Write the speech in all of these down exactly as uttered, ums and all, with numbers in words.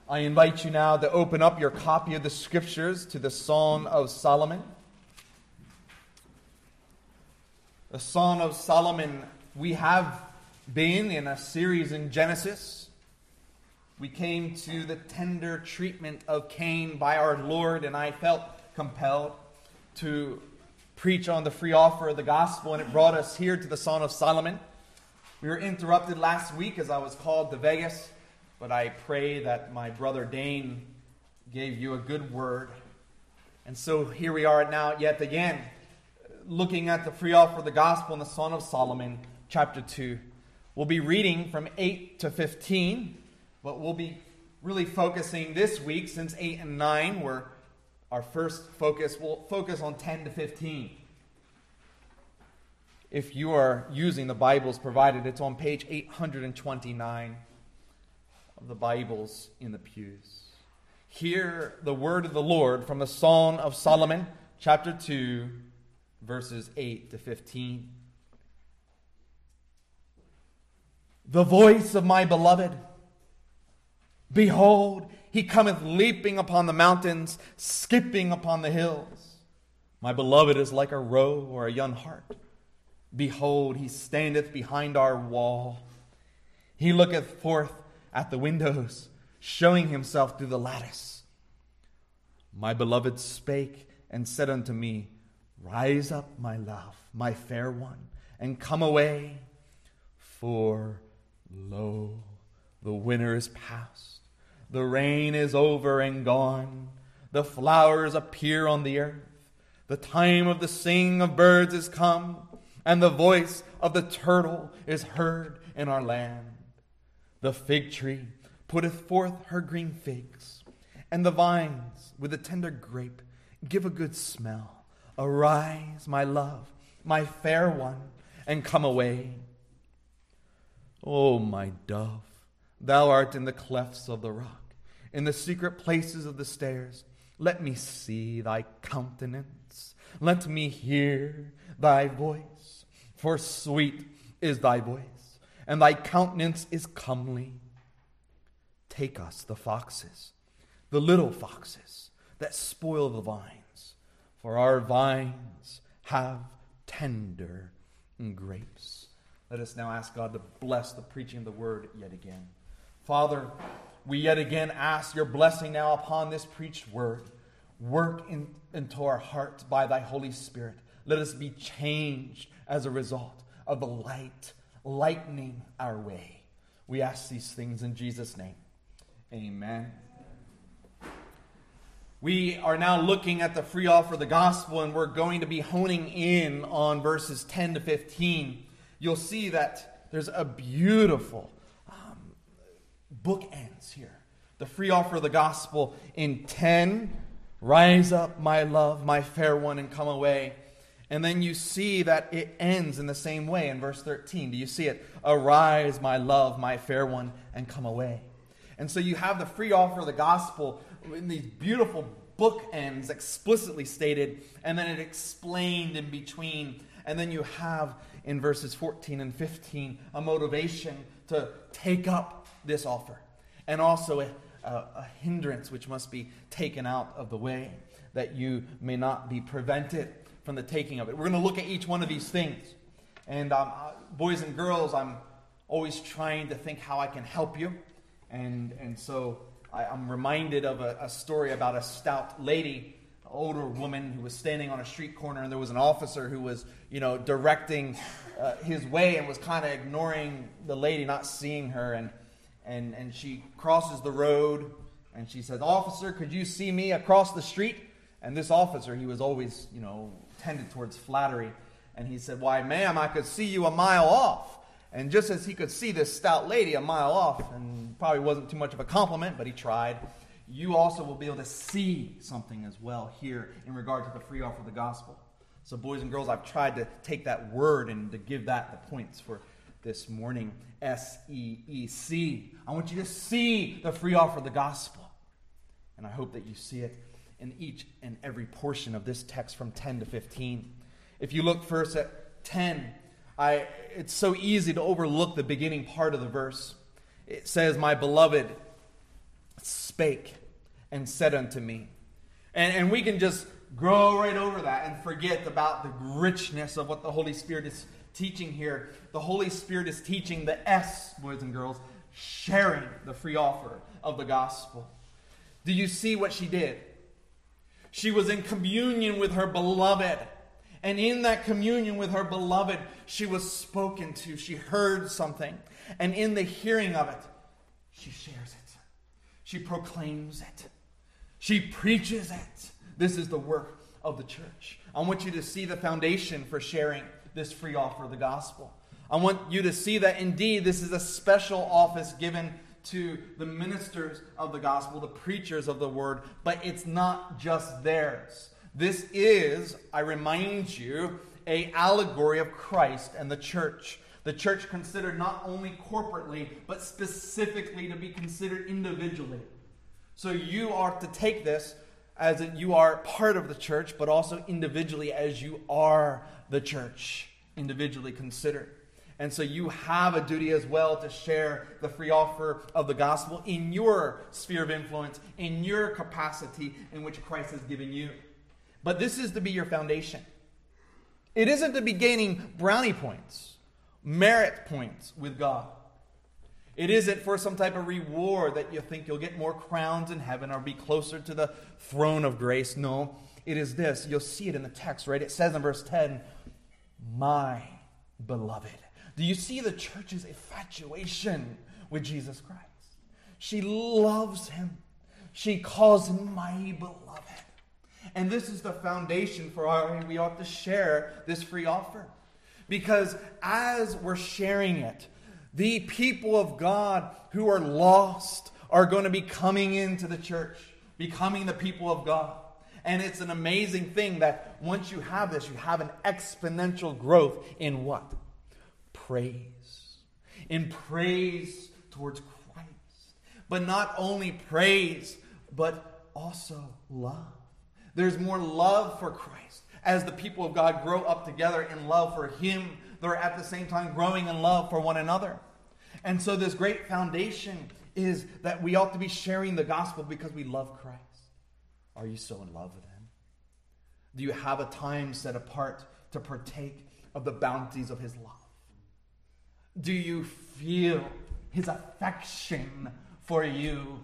I invite you now to open up your copy of the Scriptures to the Song of Solomon. The Song of Solomon, we have been in a series in Genesis. We came to the tender treatment of Cain by our Lord, and I felt compelled to preach on the free offer of the gospel, and it brought us here to the Song of Solomon. We were interrupted last week as I was called to Vegas, but I pray that my brother Dane gave you a good word. And so here we are now yet again, looking at the free offer of the gospel in the Song of Solomon, chapter two. We'll be reading from eight to fifteen, but we'll be really focusing this week, since eight and nine were our first focus, we'll focus on ten to fifteen. If you are using the Bibles provided, it's on page eight hundred twenty-nine of the Bibles in the pews. Hear the word of the Lord from the Song of Solomon, chapter two, verses eight to fifteen. The voice of my beloved, behold, he cometh leaping upon the mountains, skipping upon the hills. My beloved is like a roe or a young hart. Behold, he standeth behind our wall. He looketh forth at the windows, showing himself through the lattice. My beloved spake and said unto me, Rise up, my love, my fair one, and come away. For, lo, the winter is past. The rain is over and gone. The flowers appear on the earth. The time of the singing of birds is come, and the voice of the turtle is heard in our land. The fig tree putteth forth her green figs, and the vines with the tender grape give a good smell. Arise, my love, my fair one, and come away. O my dove, thou art in the clefts of the rock, in the secret places of the stairs. Let me see thy countenance. Let me hear thy voice. For sweet is thy voice, and thy countenance is comely. Take us the foxes, the little foxes that spoil the vines, for our vines have tender grapes. Let us now ask God to bless the preaching of the word yet again. Father, we yet again ask your blessing now upon this preached word. Work in, into our hearts by thy Holy Spirit. Let us be changed as a result of the light lightening our way. We ask these things in Jesus' name. Amen. We are now looking at the free offer of the gospel, and we're going to be honing in on verses ten to fifteen. You'll see that there's a beautiful um, bookends here. The free offer of the gospel in ten, rise up, my love, my fair one, and come away. And then you see that it ends in the same way in verse thirteen. Do you see it? Arise, my love, my fair one, and come away. And so you have the free offer of the gospel in these beautiful bookends explicitly stated, and then it explained in between. And then you have in verses fourteen and fifteen a motivation to take up this offer, and also a, a, a hindrance which must be taken out of the way, that you may not be prevented from the taking of it. We're going to look at each one of these things. And um, boys and girls, I'm always trying to think how I can help you. And and so I, I'm reminded of a, a story about a stout lady, an older woman who was standing on a street corner, and there was an officer who was, you know, directing uh, his way and was kind of ignoring the lady, not seeing her. And, and, and she crosses the road, and she says, Officer, could you see me across the street? And this officer, he was always, you know, tended towards flattery. And he said, Why, ma'am, I could see you a mile off. And just as he could see this stout lady a mile off, and probably wasn't too much of a compliment, but he tried, you also will be able to see something as well here in regard to the free offer of the gospel. So boys and girls, I've tried to take that word and to give that the points for this morning. S E E C. I want you to see the free offer of the gospel. And I hope that you see it in each and every portion of this text from ten to fifteen. If you look first at ten, I, it's so easy to overlook the beginning part of the verse. It says, my beloved spake and said unto me. And, and we can just grow right over that and forget about the richness of what the Holy Spirit is teaching here. The Holy Spirit is teaching the S, boys and girls, sharing the free offer of the gospel. Do you see what she did? She was in communion with her beloved. And in that communion with her beloved, she was spoken to. She heard something. And in the hearing of it, she shares it. She proclaims it. She preaches it. This is the work of the church. I want you to see the foundation for sharing this free offer of the gospel. I want you to see that indeed this is a special office given to the ministers of the gospel, the preachers of the word, but it's not just theirs. This is, I remind you, an allegory of Christ and the church. The church considered not only corporately, but specifically to be considered individually. So you are to take this as that you are part of the church, but also individually as you are the church, individually considered. And so you have a duty as well to share the free offer of the gospel in your sphere of influence, in your capacity in which Christ has given you. But this is to be your foundation. It isn't to be gaining brownie points, merit points with God. It isn't for some type of reward that you think you'll get more crowns in heaven or be closer to the throne of grace. No, it is this. You'll see it in the text, right? It says in verse ten, my beloved. Do you see the church's infatuation with Jesus Christ? She loves him. She calls him my beloved. And this is the foundation for our, we ought to share this free offer. Because as we're sharing it, the people of God who are lost are going to be coming into the church, becoming the people of God. And it's an amazing thing that once you have this, you have an exponential growth in what? Praise. In praise towards Christ. But not only praise, but also love. There's more love for Christ. As the people of God grow up together in love for Him, they're at the same time growing in love for one another. And so this great foundation is that we ought to be sharing the gospel because we love Christ. Are you so in love with Him? Do you have a time set apart to partake of the bounties of His love? Do you feel His affection for you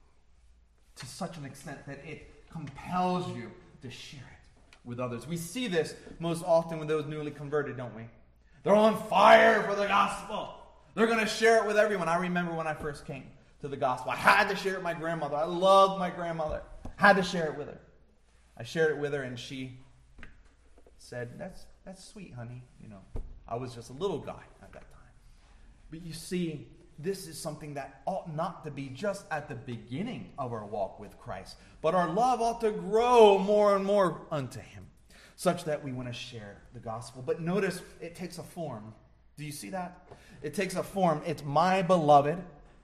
to such an extent that it compels you to share it with others? We see this most often with those newly converted, don't we? They're on fire for the gospel. They're going to share it with everyone. I remember when I first came to the gospel, I had to share it with my grandmother. I loved my grandmother. Had to share it with her. I shared it with her and she said, that's that's sweet, honey. You know, I was just a little guy at that time. But you see, this is something that ought not to be just at the beginning of our walk with Christ, but our love ought to grow more and more unto Him, such that we want to share the gospel. But notice, it takes a form. Do you see that? It takes a form. It's my beloved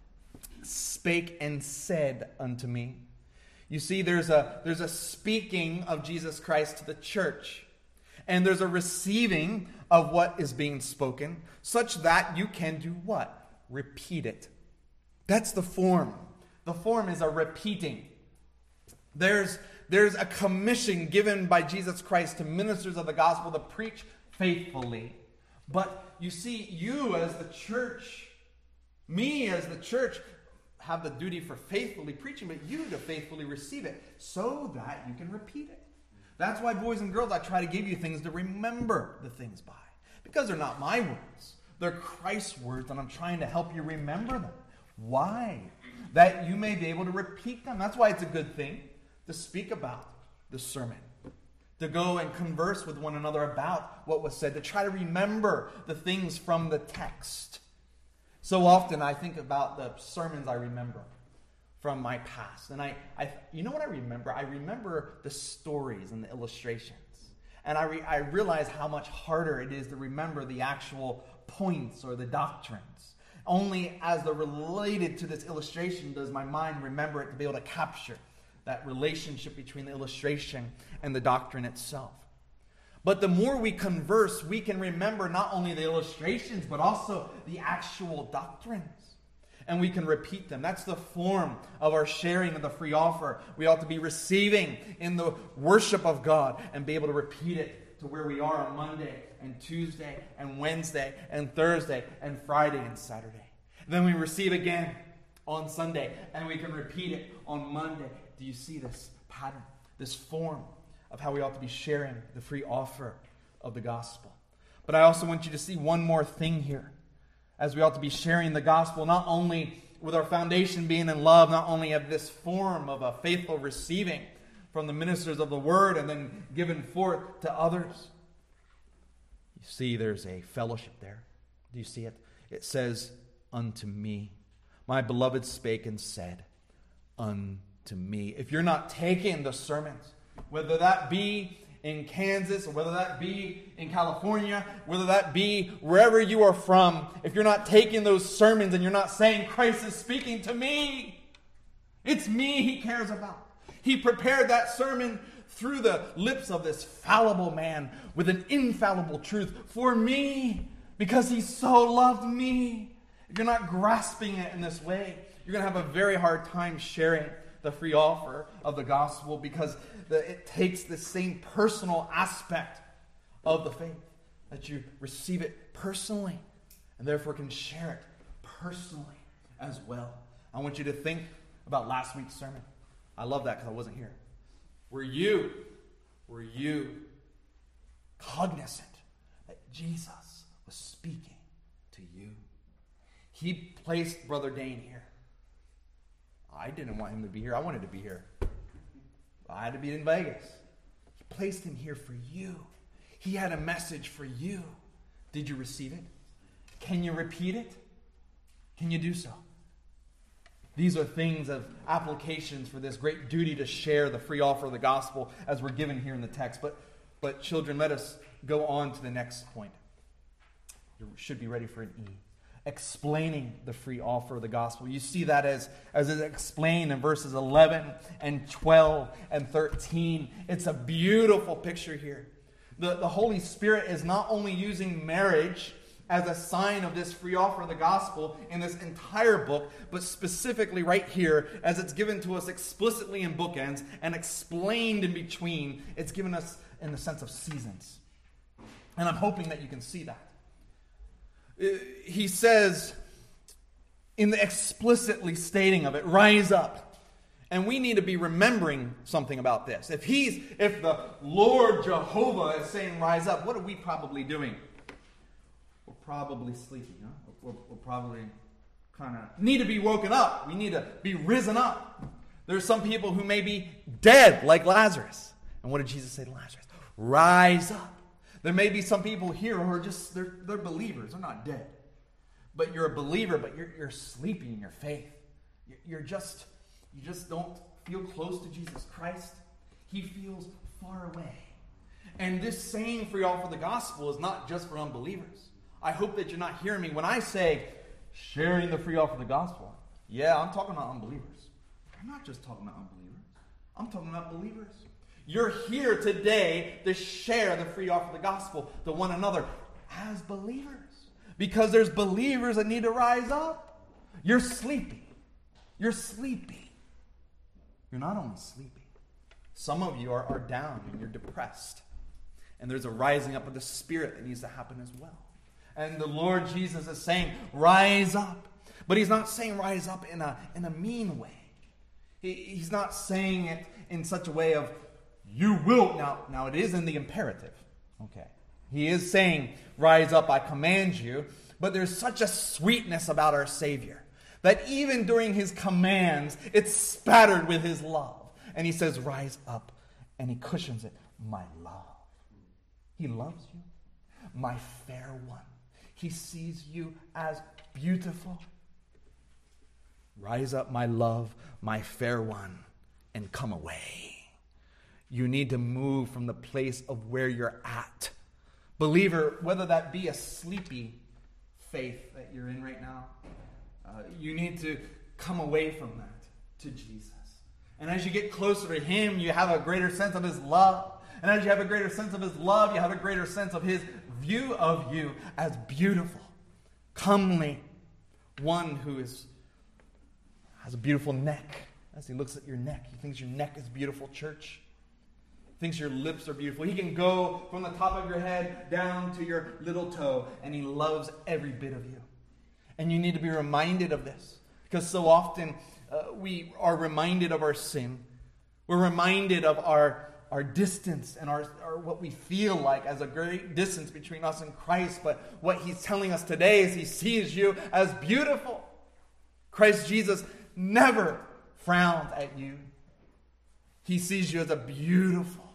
spake and said unto me. You see, there's a, there's a speaking of Jesus Christ to the church. And there's a receiving of what is being spoken, such that you can do what? Repeat it. That's the form. The form is a repeating. There's, there's a commission given by Jesus Christ to ministers of the gospel to preach faithfully. But you see, you as the church, me as the church, have the duty for faithfully preaching, but you to faithfully receive it so that you can repeat it. That's why, boys and girls, I try to give you things to remember the things by. Because they're not my words. They're Christ's words, and I'm trying to help you remember them. Why? That you may be able to repeat them. That's why it's a good thing to speak about the sermon. To go and converse with one another about what was said. To try to remember the things from the text. So often I think about the sermons I remember from my past. And I, I you know what I remember? I remember the stories and the illustrations. And I, re, I realize how much harder it is to remember the actual points or the doctrines. Only as they're related to this illustration does my mind remember it to be able to capture that relationship between the illustration and the doctrine itself. But the more we converse, we can remember not only the illustrations, but also the actual doctrines. and we can repeat them. That's the form of our sharing of the free offer. We ought to be receiving in the worship of God and be able to repeat it to where we are on Monday and Tuesday and Wednesday and Thursday and Friday and Saturday. Then we receive again on Sunday, and we can repeat it on Monday. Do you see this pattern, this form of how we ought to be sharing the free offer of the gospel? But I also want you to see one more thing here, as we ought to be sharing the gospel, not only with our foundation being in love, not only of this form of a faithful receiving from the ministers of the word and then given forth to others. You see there's a fellowship there. Do you see it? It says, unto me. My beloved spake and said, unto me. If you're not taking the sermons, whether that be in Kansas, or whether that be in California, whether that be wherever you are from, if you're not taking those sermons and you're not saying, Christ is speaking to me, it's me He cares about. He prepared that sermon through the lips of this fallible man with an infallible truth for me, because He so loved me. If you're not grasping it in this way, you're going to have a very hard time sharing the free offer of the gospel, because the, it takes the same personal aspect of the faith, that you receive it personally and therefore can share it personally as well. I want you to think about last week's sermon. I love that because I wasn't here. Were you, were you cognizant that Jesus was speaking to you? He placed Brother Dane here. I didn't want him to be here. I wanted to be here. I had to be in Vegas. He placed him here for you. He had a message for you. Did you receive it? Can you repeat it? Can you do so? These are things of applications for this great duty to share the free offer of the gospel as we're given here in the text. But, but children, let us go on to the next point. You should be ready for an E. Explaining the free offer of the gospel. You see that as, as it's explained in verses eleven and twelve and thirteen. It's a beautiful picture here. The, the Holy Spirit is not only using marriage as a sign of this free offer of the gospel in this entire book, but specifically right here, as it's given to us explicitly in bookends and explained in between. It's given us in the sense of seasons. And I'm hoping that you can see that. He says, in the explicitly stating of it, rise up. And we need to be remembering something about this. If he's, if the Lord Jehovah is saying rise up, what are we probably doing? We're probably sleeping, huh? We're, we're probably kind of need to be woken up. We need to be risen up. There's some people who may be dead, like Lazarus. And what did Jesus say to Lazarus? Rise up. There may be some people here who are just, they're, they're believers. They're not dead. But you're a believer, but you're, you're sleeping in your faith. You're just, you just don't feel close to Jesus Christ. He feels far away. And this saying free offer of the gospel is not just for unbelievers. I hope that you're not hearing me when I say sharing the free offer of the gospel. Yeah, I'm talking about unbelievers. I'm not just talking about unbelievers. I'm talking about believers. You're here today to share the free offer of the gospel to one another as believers. Because there's believers that need to rise up. You're sleeping. You're sleeping. You're not only sleeping. Some of you are, are down and you're depressed. And there's a rising up of the Spirit that needs to happen as well. And the Lord Jesus is saying, rise up. But He's not saying rise up in a, in a mean way. He, he's not saying it in such a way of, you will. Now, now it is in the imperative. Okay. He is saying, rise up, I command you. But there's such a sweetness about our Savior that even during His commands, it's spattered with His love. And He says, rise up. And He cushions it. My love. He loves you. My fair one. He sees you as beautiful. Rise up, my love, my fair one, and come away. You need to move from the place of where you're at. Believer, whether that be a sleepy faith that you're in right now, uh, you need to come away from that to Jesus. And as you get closer to Him, you have a greater sense of His love. And as you have a greater sense of His love, you have a greater sense of His view of you as beautiful, comely, one who is has a beautiful neck. As he looks at your neck, he thinks your neck is beautiful, church. He thinks your lips are beautiful. He can go from the top of your head down to your little toe, and he loves every bit of you. And you need to be reminded of this, because so often uh, we are reminded of our sin. We're reminded of our, our distance and our, our what we feel like as a great distance between us and Christ. But what he's telling us today is he sees you as beautiful. Christ Jesus never frowned at you. He sees you as a beautiful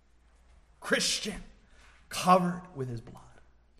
Christian covered with his blood.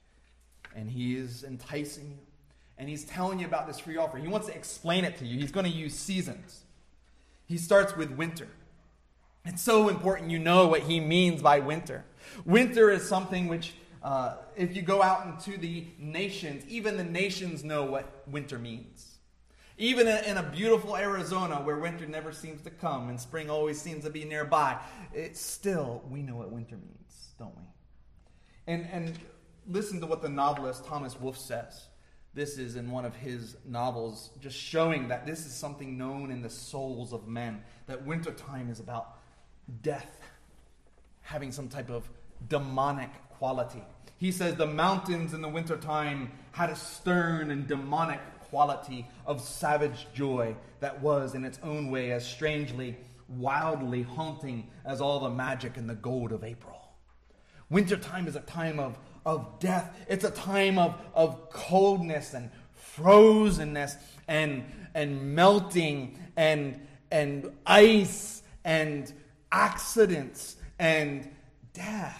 And he is enticing you. And he's telling you about this free offer. He wants to explain it to you. He's going to use seasons. He starts with winter. It's so important you know what he means by winter. Winter is something which, uh, if you go out into the nations, even the nations know what winter means. Even in a beautiful Arizona where winter never seems to come and spring always seems to be nearby, it's still, we know what winter means, don't we? And, and listen to what the novelist Thomas Wolfe says. This is in one of his novels, just showing that this is something known in the souls of men, that wintertime is about death, having some type of demonic quality. He says the mountains in the wintertime had a stern and demonic quality of savage joy that was in its own way as strangely, wildly haunting as all the magic and the gold of April. Wintertime is a time of of death. It's a time of, of coldness and frozenness and, and melting and, and ice and accidents and death.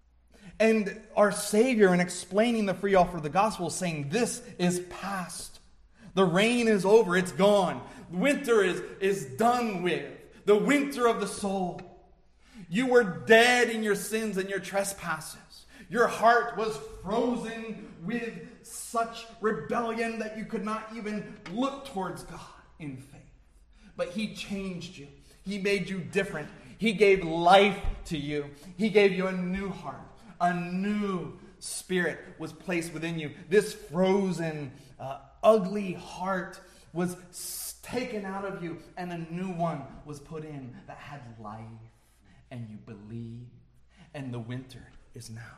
And our Savior, in explaining the free offer of the gospel, is saying this is past. The rain is over. It's gone. Winter is, is done with. The winter of the soul. You were dead in your sins and your trespasses. Your heart was frozen with such rebellion that you could not even look towards God in faith. But he changed you. He made you different. He gave life to you. He gave you a new heart. A new spirit was placed within you. This frozen, uh, ugly heart was taken out of you, and a new one was put in that had life. And you believe, and the winter is now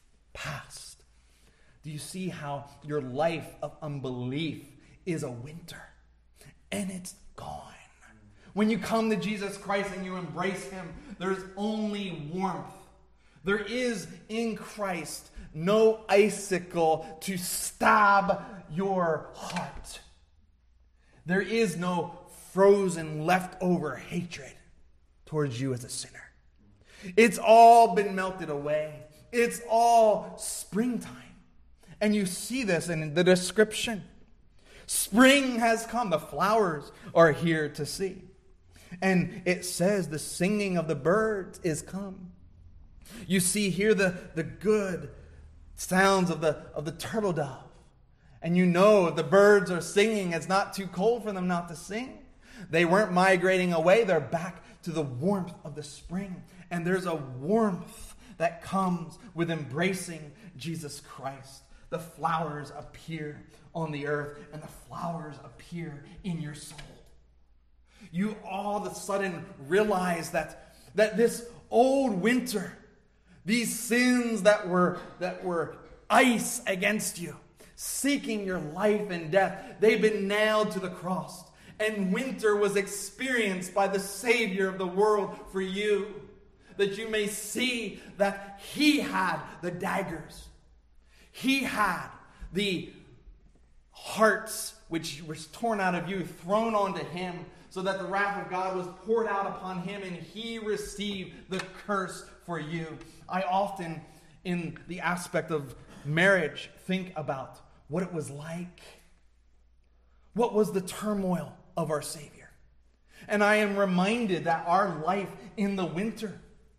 past. Do you see how your life of unbelief is a winter? And it's gone. When you come to Jesus Christ and you embrace him, there's only warmth. There is in Christ no icicle to stab your heart. There is no frozen leftover hatred towards you as a sinner. It's all been melted away. It's all springtime. And you see this in the description. Spring has come. The flowers are here to see. And it says the singing of the birds is come. You see here the, the good sounds of the, of the turtle dove. And you know the birds are singing. It's not too cold for them not to sing. They weren't migrating away. They're back to the warmth of the spring. And there's a warmth that comes with embracing Jesus Christ. The flowers appear on the earth, and the flowers appear in your soul. You all of a sudden realize that, that this old winter, these sins that were, that were ice against you, seeking your life and death, they've been nailed to the cross. And winter was experienced by the Savior of the world for you, that you may see that he had the daggers. He had the hearts which was torn out of you, thrown onto him, so that the wrath of God was poured out upon him, and he received the curse for you. I often, in the aspect of marriage, think about what it was like. What was the turmoil of our Savior? And I am reminded that our life in the winter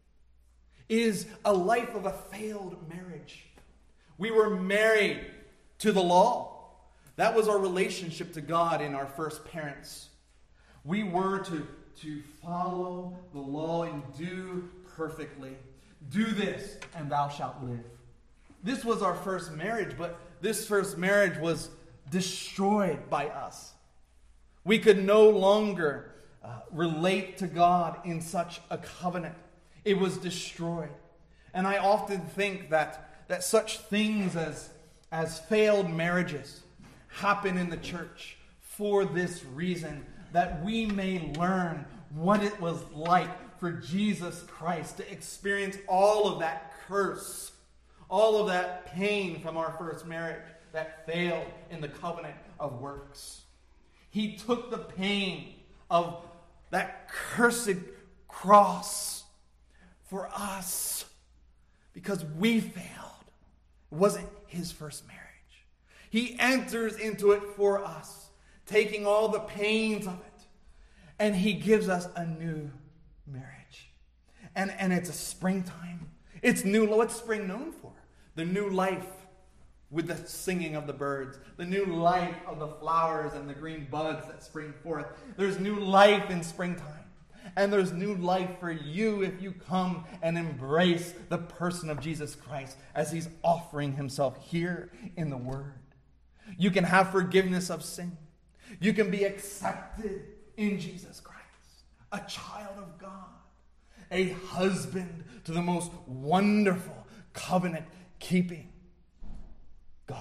is a life of a failed marriage. We were married to the law. That was our relationship to God in our first parents. We were to, to follow the law and do perfectly. Do this, and thou shalt live. This was our first marriage, but this first marriage was destroyed by us. We could no longer uh, relate to God in such a covenant. It was destroyed. And I often think that, that such things as, as failed marriages happen in the church for this reason, that we may learn what it was like for Jesus Christ to experience all of that curse, all of that pain from our first marriage that failed in the covenant of works. He took the pain of that cursed cross for us because we failed. It wasn't his first marriage. He enters into it for us, taking all the pains of it, and he gives us a new marriage. And, and it's a springtime. It's new. What's spring known for? The new life with the singing of the birds, the new life of the flowers and the green buds that spring forth. There's new life in springtime. And there's new life for you if you come and embrace the person of Jesus Christ as he's offering himself here in the Word. You can have forgiveness of sin. You can be accepted in Jesus Christ. A child of God. A husband to the most wonderful covenant-keeping God.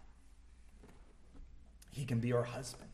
He can be our husband.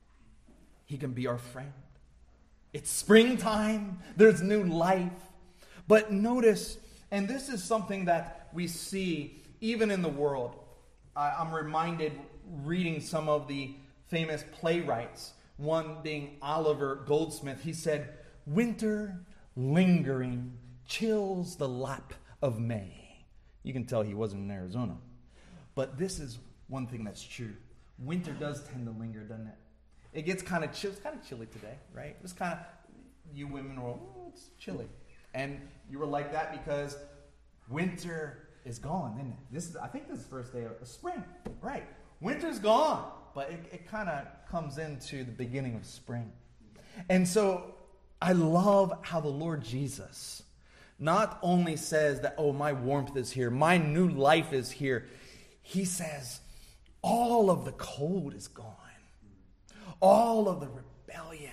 He can be our friend. It's springtime. There's new life. But notice, and this is something that we see even in the world. I'm reminded reading some of the famous playwrights, one being Oliver Goldsmith. He said, "Winter lingering chills the lap of May." You can tell he wasn't in Arizona. But this is one thing that's true. Winter does tend to linger, doesn't it? It gets kind of chill. It's kind of chilly today, right? It's kind of, you women were, oh, it's chilly. And you were like that because winter is gone, isn't it? This is, I think this is the first day of spring, right? Winter's gone, but it, it kind of comes into the beginning of spring. And so I love how the Lord Jesus not only says that, oh, my warmth is here, my new life is here. He says, all of the cold is gone. All of the rebellion,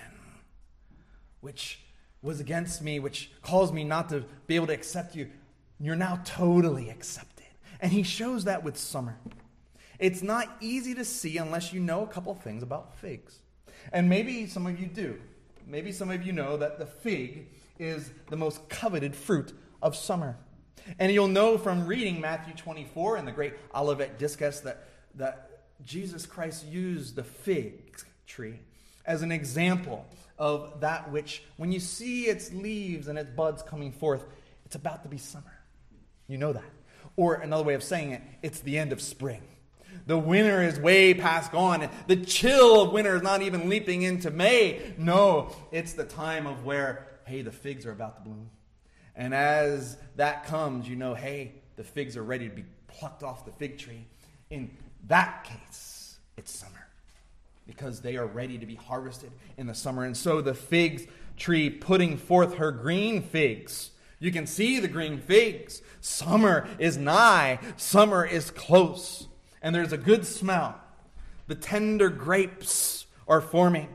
which was against me, which caused me not to be able to accept you, you're now totally accepted. And he shows that with summer. It's not easy to see unless you know a couple of things about figs. And maybe some of you do. Maybe some of you know that the fig is the most coveted fruit of summer. And you'll know from reading Matthew twenty-four and the great Olivet Discourse that, that Jesus Christ used the fig tree as an example of that which, when you see its leaves and its buds coming forth, it's about to be summer. You know that. Or another way of saying it, it's the end of spring. The winter is way past gone. The chill of winter is not even leaping into May. No, it's the time of where, hey, the figs are about to bloom. And as that comes, you know, hey, the figs are ready to be plucked off the fig tree. In that case, it's summer, because they are ready to be harvested in the summer. And so the fig tree putting forth her green figs. You can see the green figs. Summer is nigh. Summer is close. And there's a good smell. The tender grapes are forming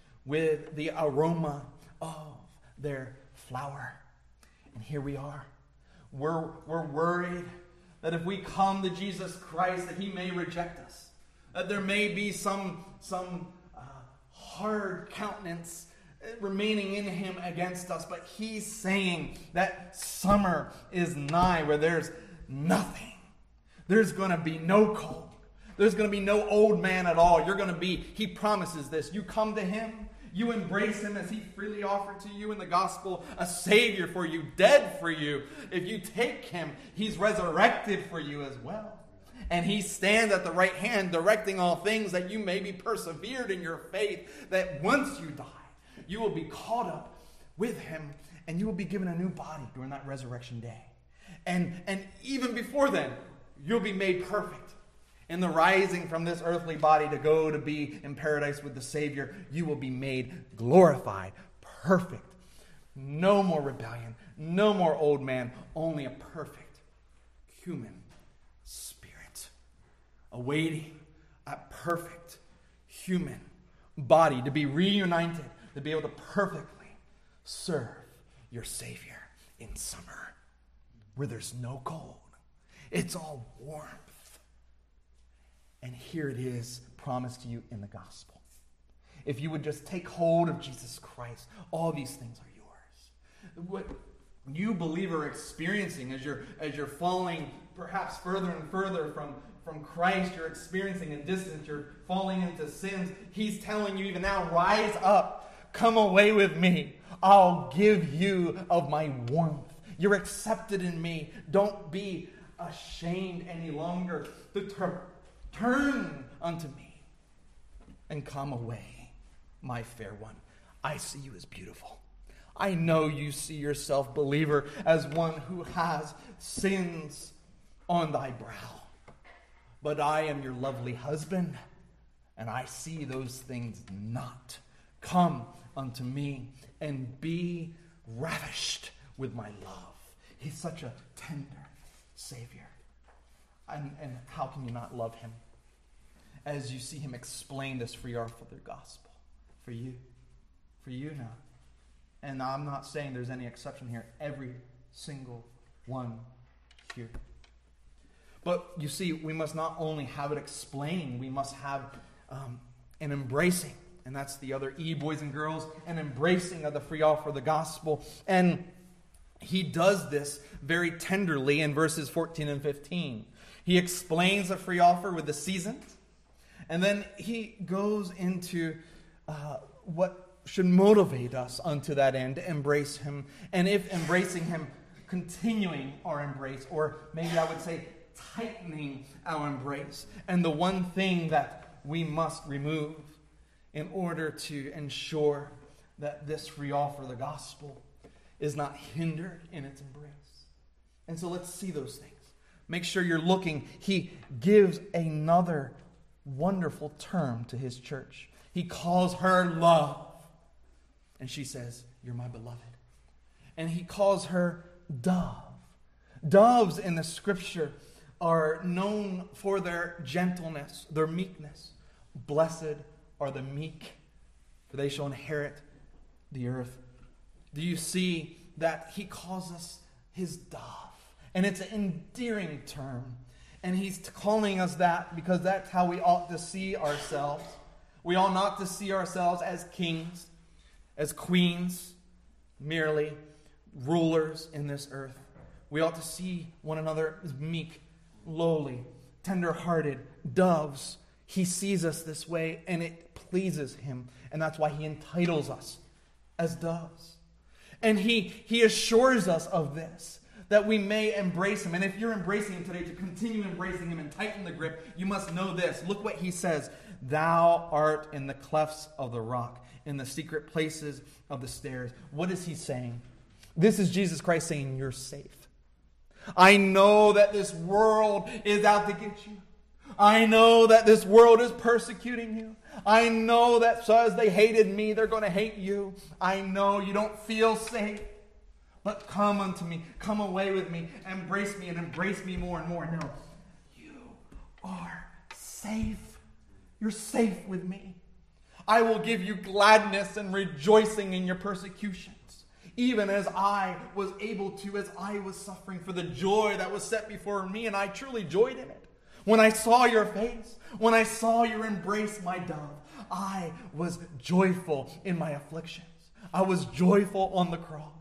with the aroma of their flower. And here we are. We're, we're worried that if we come to Jesus Christ, that he may reject us. That there may be some, some uh, hard countenance remaining in him against us. But he's saying that summer is nigh, where there's nothing. There's going to be no cold. There's going to be no old man at all. You're going to be, he promises this. You come to him. You embrace him as he freely offered to you in the gospel, a Savior for you, dead for you. If you take him, he's resurrected for you as well. And he stands at the right hand, directing all things, that you may be persevered in your faith, that once you die, you will be caught up with him, and you will be given a new body during that resurrection day. And, and even before then, you'll be made perfect. In the rising from this earthly body to go to be in paradise with the Savior, you will be made glorified, perfect. No more rebellion, no more old man, only a perfect human spirit, awaiting a perfect human body, to be reunited, to be able to perfectly serve your Savior in summer, where there's no cold. It's all warmth. And here it is promised to you in the gospel. If you would just take hold of Jesus Christ, all these things are yours. What you, believer, are experiencing as you're, as you're falling perhaps further and further from, from Christ, you're experiencing a distance, you're falling into sins. He's telling you even now, rise up, come away with me. I'll give you of my warmth. You're accepted in me. Don't be ashamed any longer. To tur- turn unto me and come away, my fair one. I see you as beautiful. I know you see yourself, believer, as one who has sins on thy brow. But I am your lovely husband, and I see those things not. Come unto me and be ravished with my love. He's such a tender Savior. And, and how can you not love him? As you see him explain this free offer of the gospel. For you. For you now. And I'm not saying there's any exception here. Every single one here. But you see, we must not only have it explained, we must have um, an embracing. And that's the other E, boys and girls, an embracing of the free offer of the gospel. And he does this very tenderly in verses fourteen and fifteen. He explains the free offer with the seasons. And then he goes into uh, what should motivate us unto that end, to embrace him. And if embracing him, continuing our embrace, or maybe I would say tightening our embrace. And the one thing that we must remove in order to ensure that this free offer of the gospel is not hindered in its embrace. And so let's see those things. Make sure you're looking. He gives another wonderful term to his church. He calls her love. And she says, you're my beloved. And he calls her dove. Doves in the scripture are known for their gentleness, their meekness. Blessed are the meek, for they shall inherit the earth. Do you see that he calls us his dove? And it's an endearing term. And he's calling us that because that's how we ought to see ourselves. We ought not to see ourselves as kings, as queens, merely rulers in this earth. We ought to see one another as meek, lowly, tender-hearted, doves. He sees us this way, and it pleases him. And that's why he entitles us as doves. And he, he assures us of this, that we may embrace him. And if you're embracing him today, to continue embracing him and tighten the grip, you must know this. Look what he says. Thou art in the clefts of the rock, in the secret places of the stairs. What is he saying? This is Jesus Christ saying, you're safe. I know that this world is out to get you. I know that this world is persecuting you. I know that so as they hated me, they're going to hate you. I know you don't feel safe. But come unto me. Come away with me. Embrace me and embrace me more and more. No, you are safe. You're safe with me. I will give you gladness and rejoicing in your persecutions. Even as I was able to, as I was suffering for the joy that was set before me, and I truly joyed in it. When I saw your face, when I saw your embrace, my dove, I was joyful in my afflictions. I was joyful on the cross.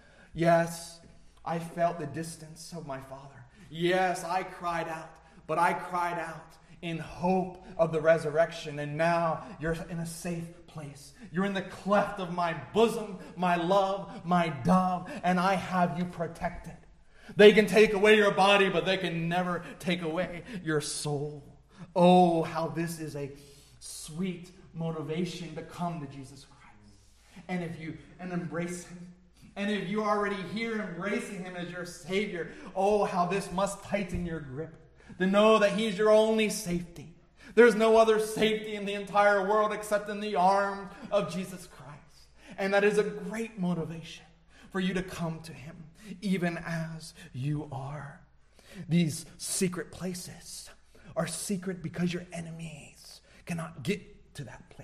Yes, I felt the distance of my Father. Yes, I cried out, but I cried out in hope of the resurrection. And now you're in a safe place. You're in the cleft of my bosom, my love, my dove, and I have you protected. They can take away your body, but they can never take away your soul. Oh, how this is a sweet motivation to come to Jesus Christ. And if you and embrace him, and if you already here embracing him as your Savior, oh, how this must tighten your grip. To know that he's your only safety. There's no other safety in the entire world except in the arms of Jesus Christ. And that is a great motivation for you to come to him, even as you are. These secret places are secret because your enemies cannot get to that place.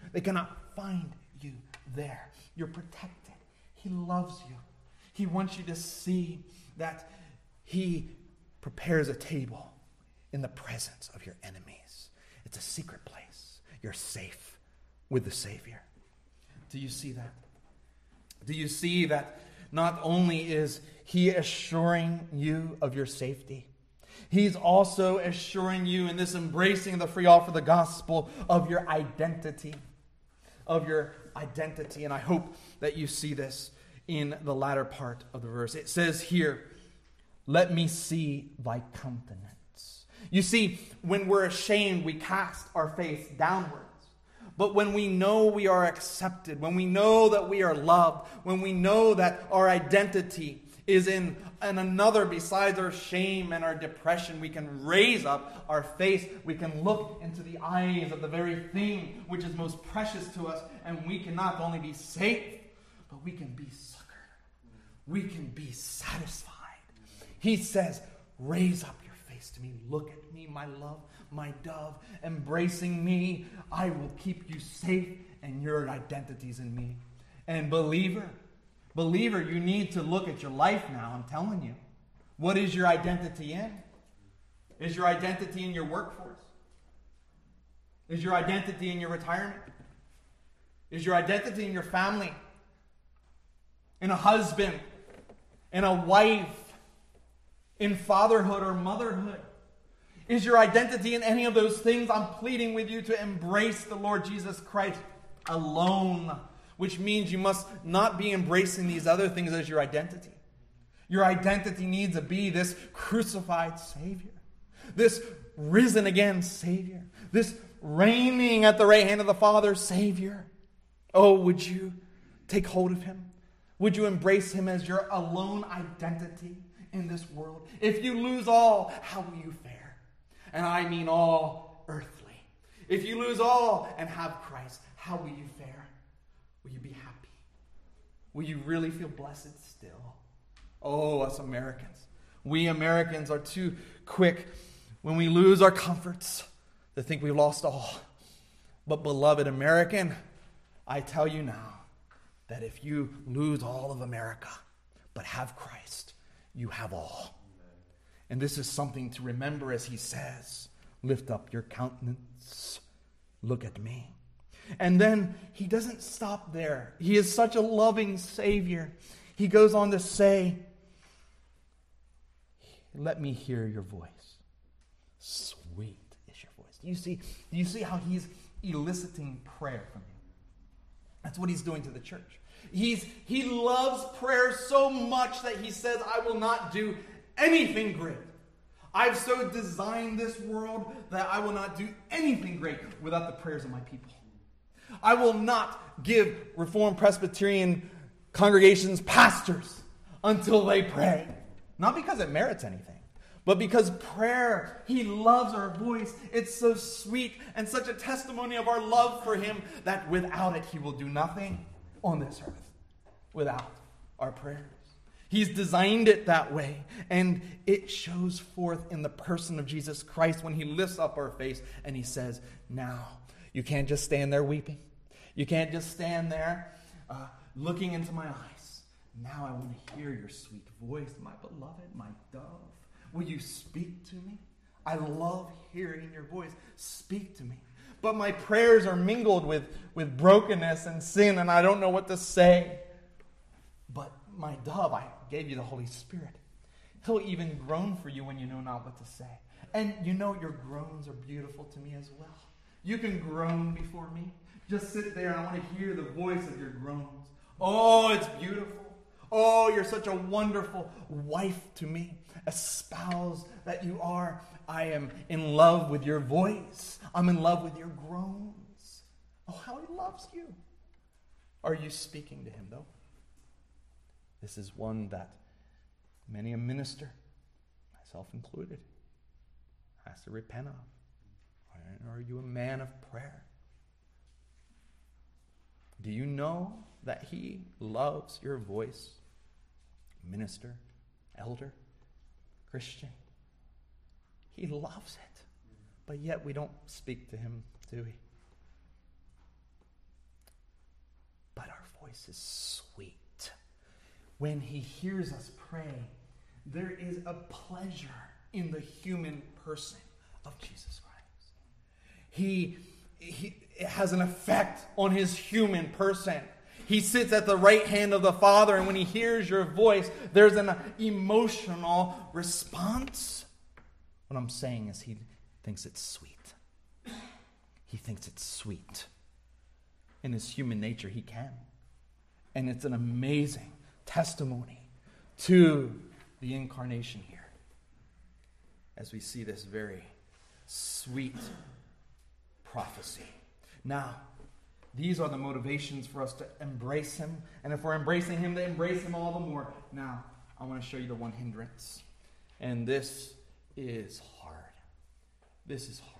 They cannot find you there. You're protected. He loves you. He wants you to see that he prepares a table in the presence of your enemies. It's a secret place. You're safe with the Savior. Do you see that? Do you see that not only is he assuring you of your safety, he's also assuring you in this embracing of the free offer of the gospel of your identity. Of your identity. And I hope that you see this in the latter part of the verse. It says here, let me see thy countenance. You see, when we're ashamed, we cast our face downwards. But when we know we are accepted, when we know that we are loved, when we know that our identity is in, in another besides our shame and our depression, we can raise up our face. We can look into the eyes of the very thing which is most precious to us. And we can not only be safe, but we can be succored. We can be satisfied. He says, raise up your face to me. Look at me, my love, my dove. Embracing me, I will keep you safe, and your identity's in me. And believer, believer, you need to look at your life now. I'm telling you. What is your identity in? Is your identity in your workforce? Is your identity in your retirement? Is your identity in your family? In a husband? In a wife? In fatherhood or motherhood? Is your identity in any of those things? I'm pleading with you to embrace the Lord Jesus Christ alone, which means you must not be embracing these other things as your identity. Your identity needs to be this crucified Savior, this risen again Savior, this reigning at the right hand of the Father Savior. Oh, would you take hold of him? Would you embrace him as your alone identity in this world? If you lose all, how will you fare? And I mean all earthly. If you lose all and have Christ, how will you fare? Will you be happy? Will you really feel blessed still? Oh, us Americans. We Americans are too quick when we lose our comforts to think we've lost all. But beloved American, I tell you now that if you lose all of America but have Christ, you have all. And this is something to remember as he says, lift up your countenance, look at me. And then he doesn't stop there. He is such a loving Savior. He goes on to say, let me hear your voice. Sweet is your voice. Do you see, do you see how he's eliciting prayer from you? That's what he's doing to the church. He's, he loves prayer so much that he says, I will not do anything great. I've so designed this world that I will not do anything great without the prayers of my people. I will not give Reformed Presbyterian congregations pastors until they pray. Not because it merits anything, but because prayer, he loves our voice. It's so sweet and such a testimony of our love for him that without it, he will do nothing on this earth without our prayers. He's designed it that way, and it shows forth in the person of Jesus Christ when he lifts up our face and he says, now, you can't just stand there weeping. You can't just stand there uh, looking into my eyes. Now I want to hear your sweet voice, my beloved, my dove. Will you speak to me? I love hearing your voice. Speak to me. But my prayers are mingled with, with brokenness and sin, and I don't know what to say. But my dove, I gave you the Holy Spirit. He'll even groan for you when you know not what to say. And you know your groans are beautiful to me as well. You can groan before me. Just sit there and I want to hear the voice of your groans. Oh, it's beautiful. Oh, you're such a wonderful wife to me. A spouse that you are. I am in love with your voice. I'm in love with your groans. Oh, how he loves you. Are you speaking to him, though? This is one that many a minister, myself included, has to repent of. Are you a man of prayer? Do you know that he loves your voice? Minister, elder, Christian. He loves it. But yet we don't speak to him, do we? voice is sweet. When he hears us pray, there is a pleasure in the human person of Jesus Christ. He, he it has an effect on his human person. He sits at the right hand of the Father, and when he hears your voice, there's an emotional response. What I'm saying is he thinks it's sweet. He thinks it's sweet. In his human nature, he can. And it's an amazing testimony to the incarnation here, as we see this very sweet prophecy. Now, these are the motivations for us to embrace him. And if we're embracing him, to embrace him all the more. Now, I want to show you the one hindrance. And this is hard. This is hard.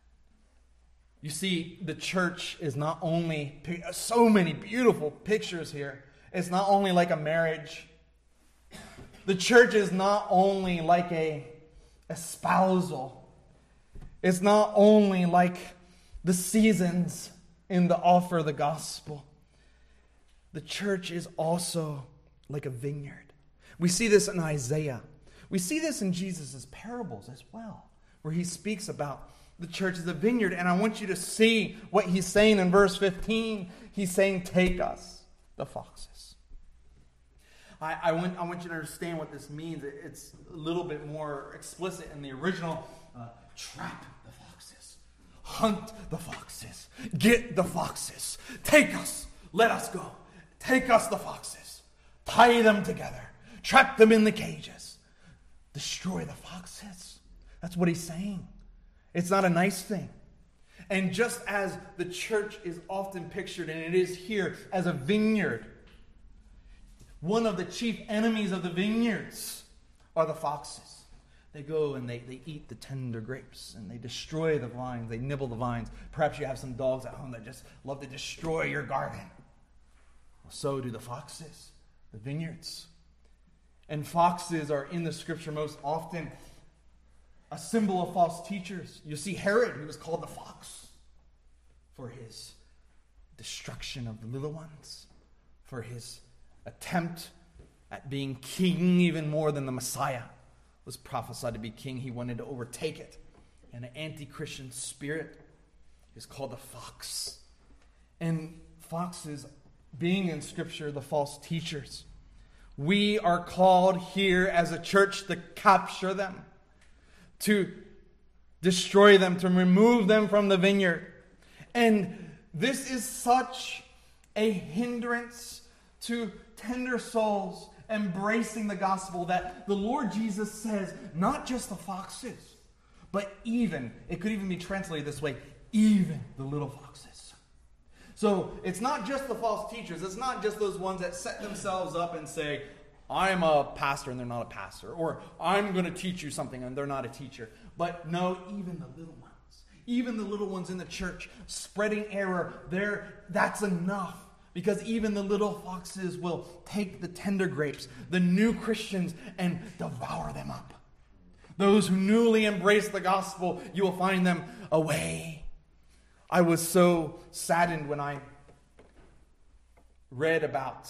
You see, the church is not only, so many beautiful pictures here. It's not only like a marriage. The church is not only like a espousal. It's not only like the seasons in the offer of the gospel. The church is also like a vineyard. We see this in Isaiah. We see this in Jesus' parables as well, where he speaks about the church as a vineyard. And I want you to see what he's saying in verse fifteen. He's saying, take us, the foxes. I, I, want, I want you to understand what this means. It's a little bit more explicit in the original. Uh, trap the foxes. Hunt the foxes. Get the foxes. Take us. Let us go. Take us, the foxes. Tie them together. Trap them in the cages. Destroy the foxes. That's what he's saying. It's not a nice thing. And just as the church is often pictured, and it is here, as a vineyard, one of the chief enemies of the vineyards are the foxes. They go and they, they eat the tender grapes, and they destroy the vines. They nibble the vines. Perhaps you have some dogs at home that just love to destroy your garden. Well, so do the foxes, the vineyards. And foxes are in the scripture most often a symbol of false teachers. You see Herod, who was called the fox for his destruction of the little ones, for his attempt at being king even more than the Messiah was prophesied to be king. He wanted to overtake it. And an anti-Christian spirit is called the fox. And foxes, being in Scripture, the false teachers, we are called here as a church to capture them, to destroy them, to remove them from the vineyard. And this is such a hindrance to tender souls embracing the gospel that the Lord Jesus says, not just the foxes, but even, it could even be translated this way, even the little foxes. So it's not just the false teachers. It's not just those ones that set themselves up and say, I'm a pastor and they're not a pastor. Or I'm going to teach you something and they're not a teacher. But no, even the little ones. Even the little ones in the church spreading error, there, that's enough. Because even the little foxes will take the tender grapes, the new Christians, and devour them up. Those who newly embrace the gospel, you will find them away. I was so saddened when I read about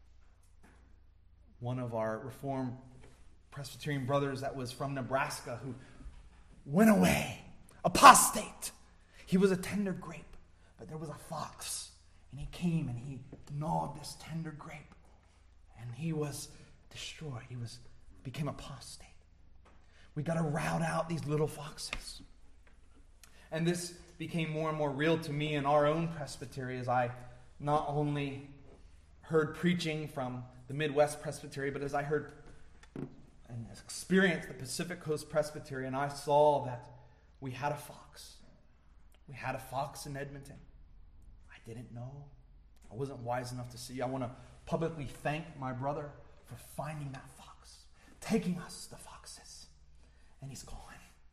one of our Reformed Presbyterian brothers that was from Nebraska who went away, apostate. He was a tender grape, but there was a fox. And he came and he gnawed this tender grape. And he was destroyed. He was became apostate. We got to rout out these little foxes. And this became more and more real to me in our own presbytery as I not only heard preaching from the Midwest Presbytery, but as I heard and experienced the Pacific Coast Presbytery, and I saw that we had a fox. We had a fox in Edmonton. I didn't know. I wasn't wise enough to see. I want to publicly thank my brother for finding that fox, taking us, the foxes, and he's gone.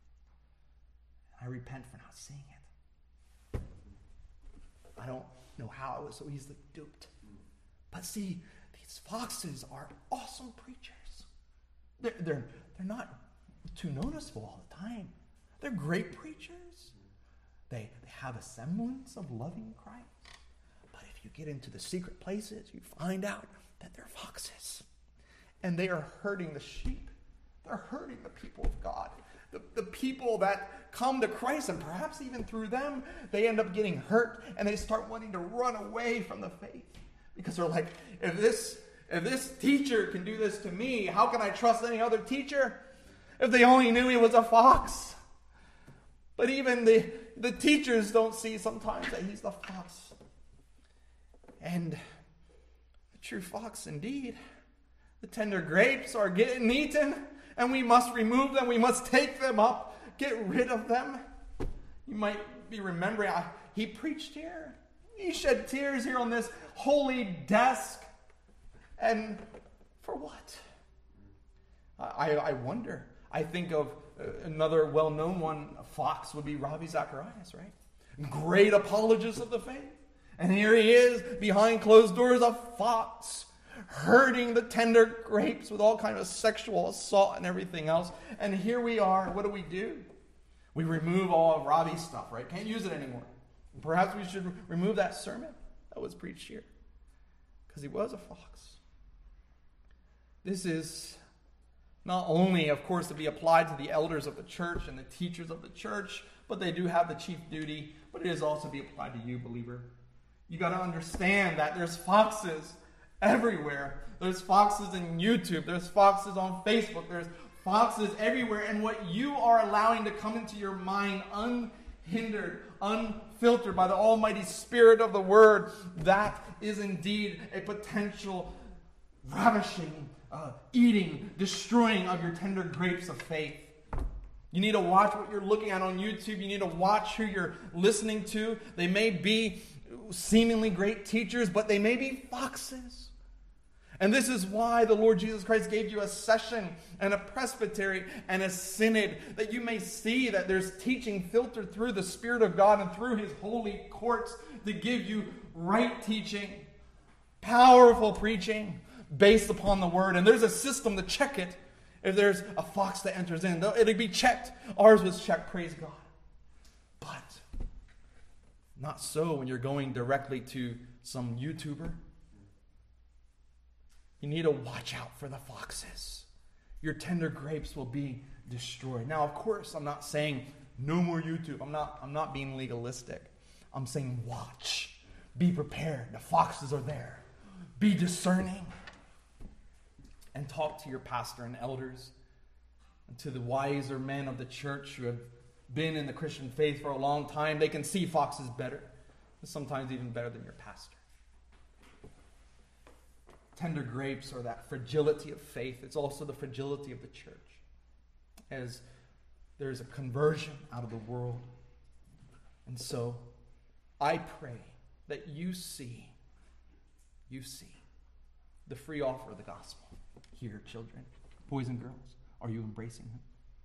I repent for not seeing it. I don't know how I was so easily duped. But see, these foxes are awesome preachers. They're, they're, they're not too noticeable all the time. They're great preachers. They, they have a semblance of loving Christ. But if if you get into the secret places, you find out that they're foxes. And they are hurting the sheep. They're hurting the people of God. The, the people that come to Christ, and perhaps even through them, they end up getting hurt, and they start wanting to run away from the faith. Because they're like, if this, if this teacher can do this to me, how can I trust any other teacher? If they only knew he was a fox. But even the, the teachers don't see sometimes that he's the fox. And the true fox indeed. The tender grapes are getting eaten, and we must remove them. We must take them up, get rid of them. You might be remembering, I, he preached here. He shed tears here on this holy desk. And for what? I, I wonder. I think of another well-known one, a fox, would be Ravi Zacharias, right? Great apologist of the faith. And here he is, behind closed doors, a fox, hurting the tender grapes with all kinds of sexual assault and everything else. And here we are. What do we do? We remove all of Ravi's stuff, right? Can't use it anymore. Perhaps we should remove that sermon that was preached here, because he was a fox. This is not only, of course, to be applied to the elders of the church and the teachers of the church, but they do have the chief duty, but it is also to be applied to you, believer. You got to understand that there's foxes everywhere. There's foxes in YouTube. There's foxes on Facebook. There's foxes everywhere. And what you are allowing to come into your mind unhindered, unfiltered by the almighty Spirit of the Word, that is indeed a potential ravishing, uh, eating, destroying of your tender grapes of faith. You need to watch what you're looking at on YouTube. You need to watch who you're listening to. They may be seemingly great teachers, but they may be foxes. And this is why the Lord Jesus Christ gave you a session and a presbytery and a synod, that you may see that there's teaching filtered through the Spirit of God and through His holy courts to give you right teaching, powerful preaching based upon the Word. And there's a system to check it. If there's a fox that enters in, it'll be checked. Ours was checked, praise God. But not so when you're going directly to some YouTuber. You need to watch out for the foxes. Your tender grapes will be destroyed. Now, of course, I'm not saying no more YouTube. I'm not, I'm not being legalistic. I'm saying watch. Be prepared. The foxes are there. Be discerning. And talk to your pastor and elders and to the wiser men of the church who have been in the Christian faith for a long time. They can see foxes better, sometimes even better than your pastor. Tender grapes are that fragility of faith. It's also the fragility of the church, as there's a conversion out of the world. And so I pray that you see, you see the free offer of the gospel. Here, children, boys and girls, are you embracing Him?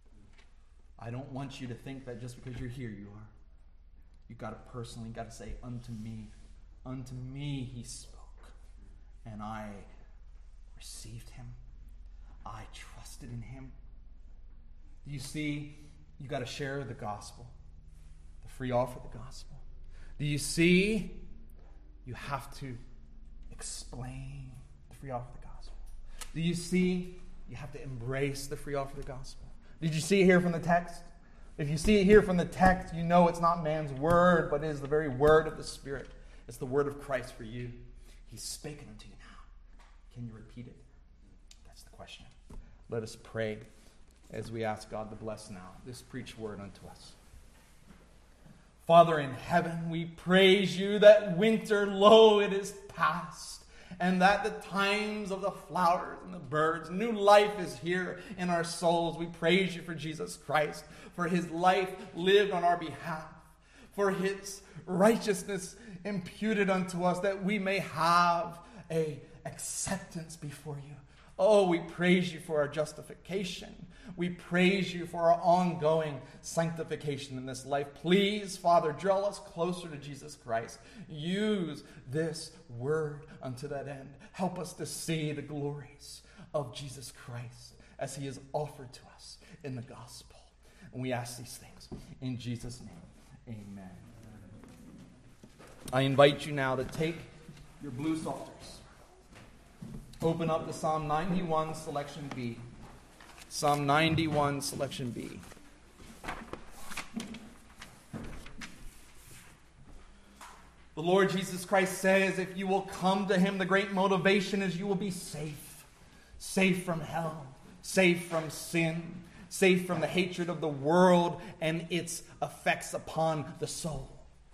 I don't want you to think that just because you're here, you are. You've got to personally got to say, unto me, unto me He spoke, and I received Him. I trusted in Him. You see, you got to share the gospel, the free offer of the gospel. Do you see? You have to explain the free offer of the gospel. Do you see? You have to embrace the free offer of the gospel. Did you see it here from the text? If you see it here from the text, you know it's not man's word, but it is the very word of the Spirit. It's the word of Christ for you. He's spoken unto you now. Can you repeat it? That's the question. Let us pray as we ask God to bless now this preached word unto us. Father in heaven, we praise you that winter, lo, it is past. And that the times of the flowers and the birds, new life is here in our souls. We praise you for Jesus Christ, for His life lived on our behalf, for His righteousness imputed unto us, that we may have a acceptance before you. Oh, we praise you for our justification. We praise you for our ongoing sanctification in this life. Please, Father, draw us closer to Jesus Christ. Use this word unto that end. Help us to see the glories of Jesus Christ as He is offered to us in the gospel. And we ask these things in Jesus' name. Amen. I invite you now to take your blue psalters. Open up to Psalm ninety-one, selection B. Psalm ninety-one, selection B. The Lord Jesus Christ says, if you will come to him, the great motivation is you will be safe. Safe from hell. Safe from sin. Safe from the hatred of the world and its effects upon the soul.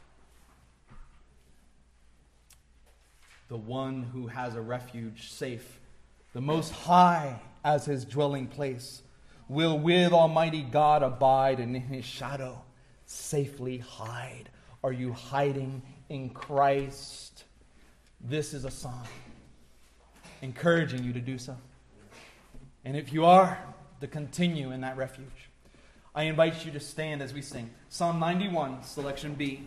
The one who has a refuge safe, the Most High as his dwelling place, will with Almighty God abide and in his shadow safely hide. Are you hiding in Christ? This is a song encouraging you to do so. And if you are, to continue in that refuge. I invite you to stand as we sing. Psalm ninety-one, selection B.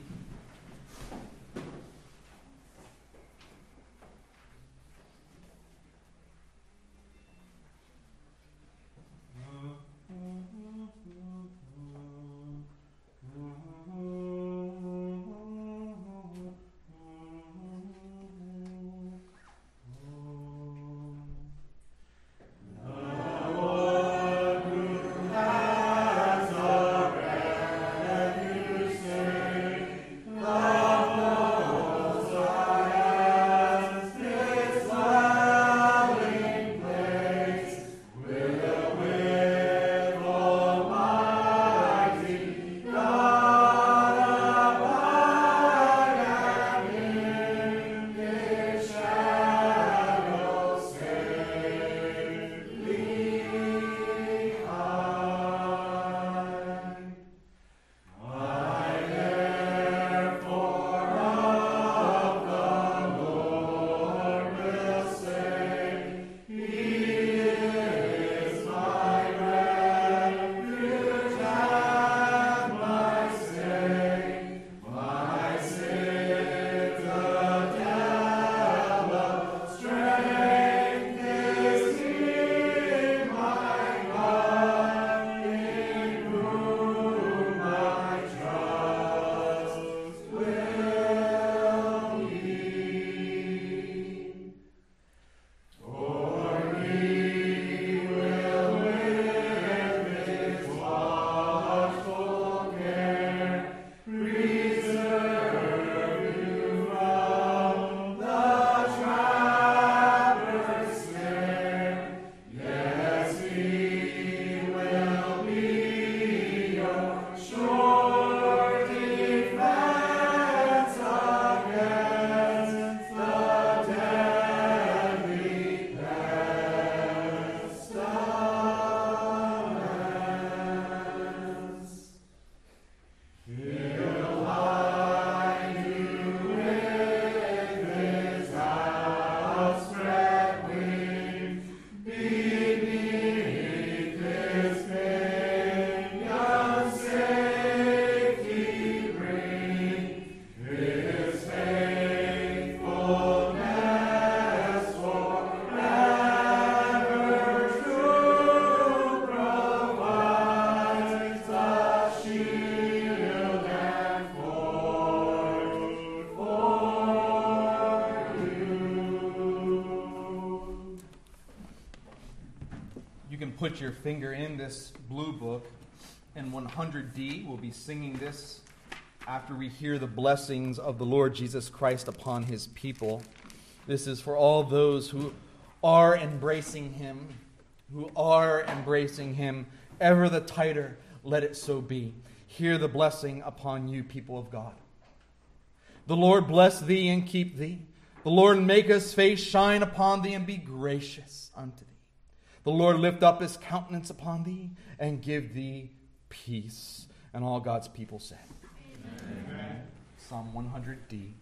Put your finger in this blue book, and one hundred D. We'll be singing this after we hear the blessings of the Lord Jesus Christ upon his people. This is for all those who are embracing him, who are embracing him ever the tighter, let it so be. Hear the blessing upon you, people of God. The Lord bless thee and keep thee. The Lord make his face shine upon thee and be gracious unto thee. The Lord lift up his countenance upon thee and give thee peace. And all God's people said. Amen. Amen. Psalm one hundred D.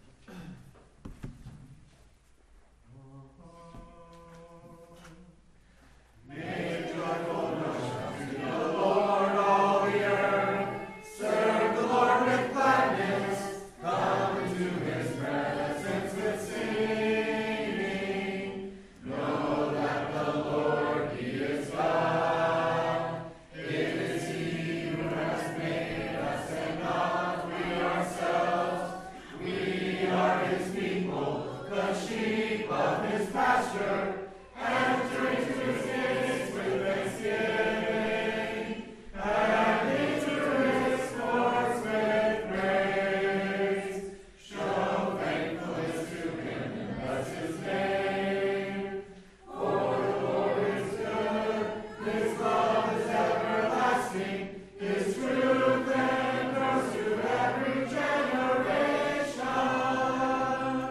Make joyful noise to the Lord, all the earth. Serve the Lord with gladness. Come into his presence with singing. Know that the Lord, he is God. It is he who has made us and not we ourselves. We are his people. the sheep of his pasture, enter into